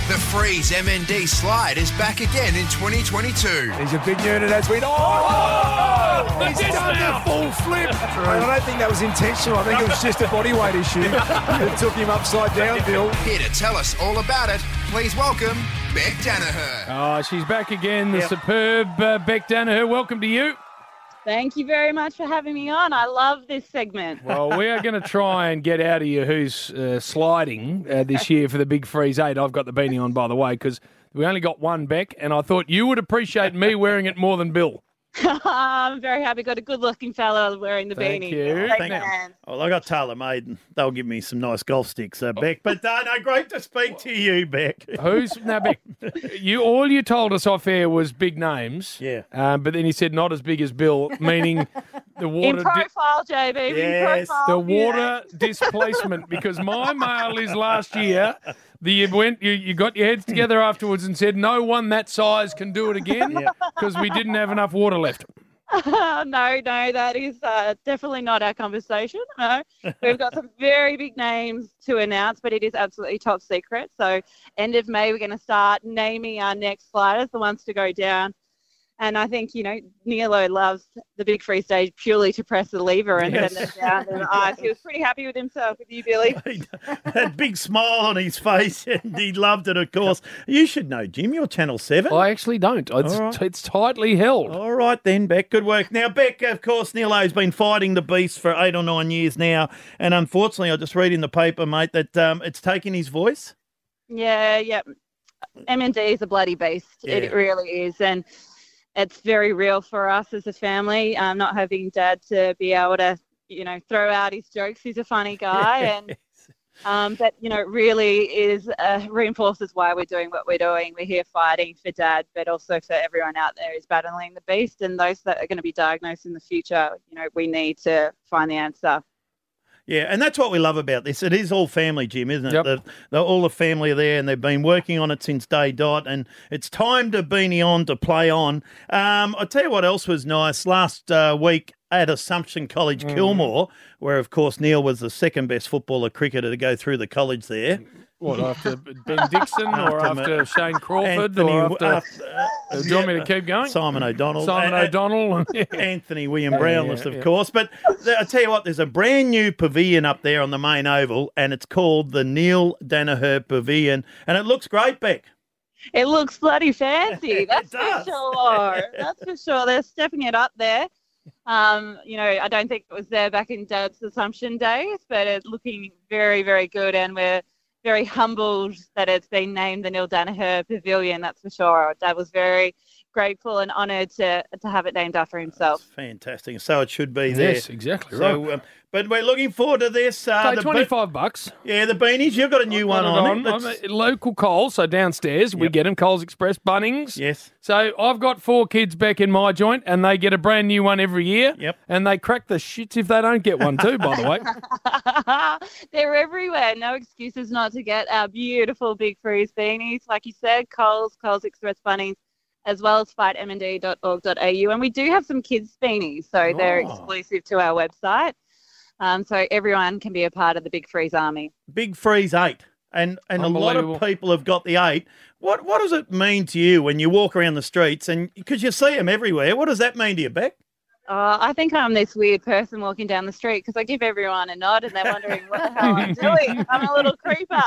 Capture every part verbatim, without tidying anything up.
The Freeze M N D slide is back again in twenty twenty-two. He's a big unit as we know. Oh, he's done the full flip. I don't think that was intentional. I think it was just a body weight issue that took him upside down, Bill. Here to tell us all about it, please welcome Beck Danaher. Oh, she's back again, the Yep. superb uh, Beck Danaher. Welcome to you. Thank you very much for having me on. I love this segment. Well, we are going to try and get out of you who's uh, sliding uh, this year for the Big Freeze eight. I've got the beanie on, by the way, because we only got one, Beck, and I thought you would appreciate me wearing it more than Bill. I'm very happy. Got a good-looking fella wearing the Thank beanie. you. Great Thank you. man. Well, I got tailor-made, and they'll give me some nice golf sticks, uh, Beck. But uh, no, great to speak to you, Beck. Who's now, Beck? You all you told us off air was big names. Yeah. Um, but then you said not as big as Bill, meaning the water. In di- profile, J B. Yes, in profile. the yeah. water displacement, because my mail is last year. The, you went, you, you got your heads together afterwards and said no one that size can do it again because we didn't have enough water left. no, no, that is uh, definitely not our conversation. No, we've got some very big names to announce, but it is absolutely top secret. So, end of May, we're going to start naming our next sliders, the ones to go down. And I think, you know, Neilo loves the Big Free stage purely to press the lever and Yes. send them down to the ice. He was pretty happy with himself, with you, Billy. That big smile on his face, and he loved it, of course. You should know, Jim. You're Channel seven. I actually don't. It's, All right. it's tightly held. All right then, Beck. Good work. Now, Beck, of course, Nilo's been fighting the beast for eight or nine years now, and unfortunately, I just read in the paper, mate, that um, it's taken his voice. Yeah, yeah. M N D is a bloody beast. Yeah. It really is. And it's very real for us as a family. Um, not having Dad to be able to, you know, throw out his jokes. He's a funny guy. and um, But, you know, it really is uh, reinforces why we're doing what we're doing. We're here fighting for Dad, but also for everyone out there who's battling the beast. And those that are going to be diagnosed in the future, you know, we need to find the answer. Yeah, and that's what we love about this. It is all family, Jim, isn't it? Yep. The, the, all the family are there, and they've been working on it since day dot, and it's time to beanie on to play on. Um, I'll tell you what else was nice. Last uh, week at Assumption College, Kilmore, where, of course, Neil was the second best footballer cricketer to go through the college there. What, after Ben Dixon or After after, me- Shane Crawford Anthony, or after... after- uh, do you want me to yeah, keep going? Simon O'Donnell. Simon Uh, uh, O'Donnell. Anthony William Yeah, Brownless, yeah, of yeah. course. But th- I tell you what, there's a brand new pavilion up there on the main oval, and it's called the Neil Danaher Pavilion, and it looks great, Beck. It looks bloody fancy. That's for does. sure. That's for sure. They're stepping it up there. Um, you know, I don't think it was there back in Dad's Assumption days, but it's looking very, very good, and we're very humbled that it's been named the Neil Danaher Pavilion. That's for sure. Dad was very grateful and honoured to to have it named after himself. Fantastic. So it should be there. Yes, exactly right. So, um, but we're looking forward to this. Uh, So the be- twenty-five bucks. yeah, the beanies. You've got a new one Got it on. it. I'm That's- a local Coles, so downstairs we Yep. get them, Coles Express, Bunnings. Yes. So I've got four kids back in my joint, and they get a brand new one every year. Yep. And they crack the shits if they don't get one too, by the way. They're everywhere. No excuses not to get our beautiful Big Freeze beanies. Like you said, Coles, Coles Express Bunnings, as well as fight m n d dot org dot a u. And we do have some kids beanies, so they're Oh. exclusive to our website. Um, so everyone can be a part of the Big Freeze army. Big Freeze eight. And and a lot of Unbelievable. people have got the eight. What what does it mean to you when you walk around the streets and because you see them everywhere? What does that mean to you, Beck? Uh, I think I'm this weird person walking down the street because I give everyone a nod and they're wondering what the hell I'm doing. I'm a little creeper.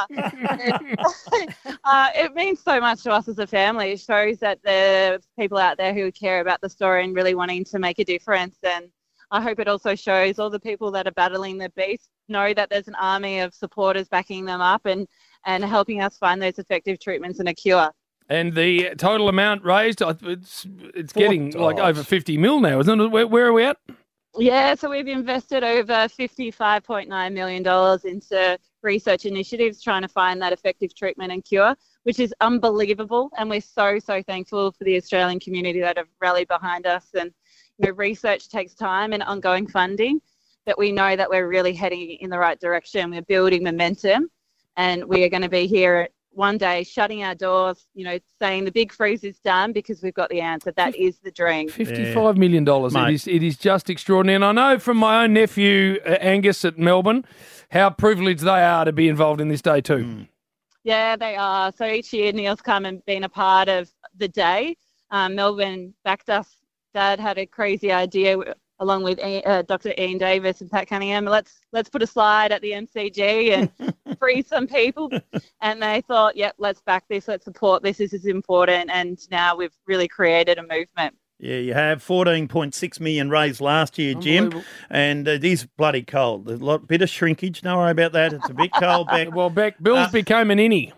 uh, it means so much to us as a family. It shows that there's people out there who care about the story and really wanting to make a difference. And I hope it also shows all the people that are battling the beast know that there's an army of supporters backing them up and, and helping us find those effective treatments and a cure. And the total amount raised, I- it's it's getting Four like dollars. over fifty mil now, isn't it? Where, where are we at? Yeah, so we've invested over fifty-five point nine million dollars into research initiatives trying to find that effective treatment and cure, which is unbelievable. And we're so, so thankful for the Australian community that have rallied behind us. And you know, research takes time and ongoing funding, but we know that we're really heading in the right direction. We're building momentum, and we are going to be here one day shutting our doors, you know, saying the Big Freeze is done because we've got the answer. That is the dream. Fifty-five million dollars. It Mate. is. It is just extraordinary. And I know from my own nephew uh, Angus at Melbourne how privileged they are to be involved in this day too. Yeah, they are. So each year Neil's come and been a part of the day. Um, Melbourne backed us. Dad had a crazy idea along with uh, Doctor Ian Davis and Pat Cunningham. Let's let's put a slide at the M C G and free some people. And they thought, yep, let's back this. Let's support this. This is important. And now we've really created a movement. Yeah, you have fourteen point six million raised last year, Jim, and it is bloody cold. There's a lot, bit of shrinkage. Don't worry about that. It's a bit cold, Beck. Well, Beck, Bill's uh, became an innie.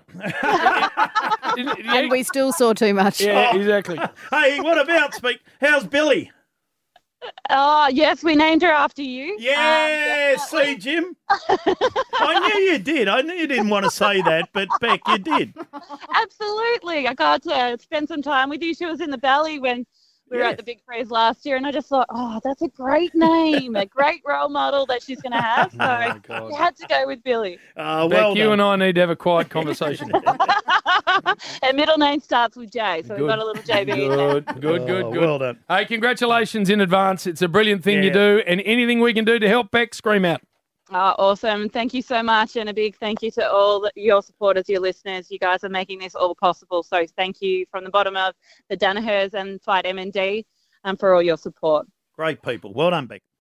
And we still saw too much. Yeah, exactly. Hey, what about Speak? How's Billy? Oh, yes, we named her after you. Yeah, um, see, Jim? I knew you did. I knew you didn't want to say that, but Beck, you did. Absolutely. I got to spend some time with you. She was in the Valley when we were Yes. at the Big Freeze last year, and I just thought, oh, that's a great name, a great role model that she's going to have. So Oh, we had to go with Billy. Uh, Beck, well you done. and I need to have a quiet conversation. Her middle name starts with J, so we've got a little J B in there. Good, good, good, Oh, good. well done. Hey, congratulations in advance. It's a brilliant thing you Yeah. do, and anything we can do to help Beck, scream out. Oh, awesome. Thank you so much. And a big thank you to all the, your supporters, your listeners. You guys are making this all possible. So thank you from the bottom of the Danahers and Fight M and D um, for all your support. Great people. Well done, Beck.